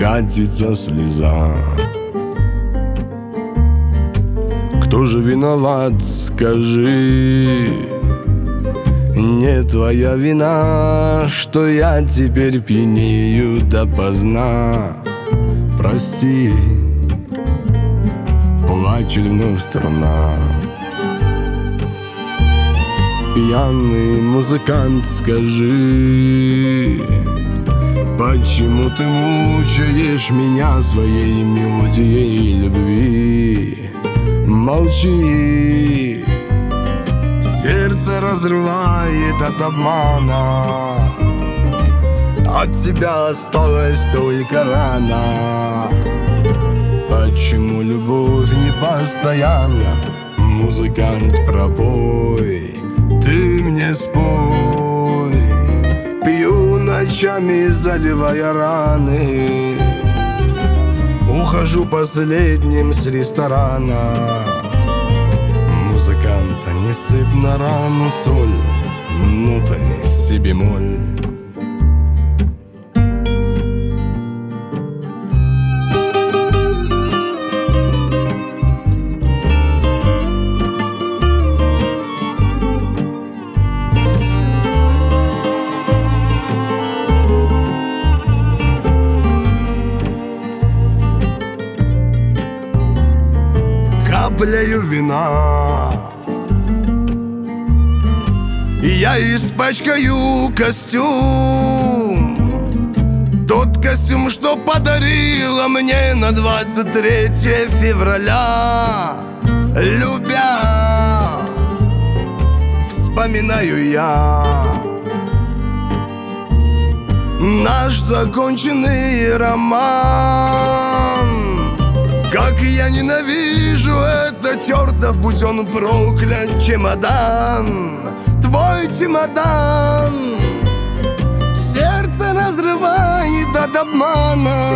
катится слеза. Кто же виноват, скажи? Не твоя вина, что я теперь пьянею допоздна. Прости, плачет вновь струна. Пьяный музыкант, скажи, почему ты мучаешь меня своей мелодией любви? Молчи, сердце разрывает от обмана. От тебя осталась только рана. Почему любовь не постоянна? Музыкант, пропой, ты мне спой. Пью ночами, заливая раны. Ухожу последним с ресторана. Музыкант, не сыпь на рану соль, нотой си бемоль. Капляю вина, и я испачкаю костюм. Тот костюм, что подарила мне на 23 февраля. Любя, вспоминаю я наш законченный роман. Как я ненавижу этот чертов, будь он проклят, чемодан. Твой чемодан сердце разрывает от обмана.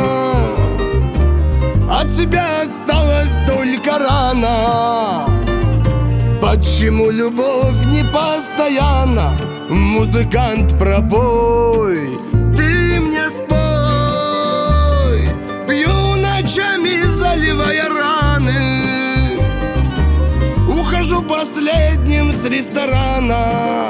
От тебя осталась только рана. Почему любовь не постоянна? Музыкант, пропой, ты мне спой. Пью ночами, заливая раны. Ухожу последним с ресторана.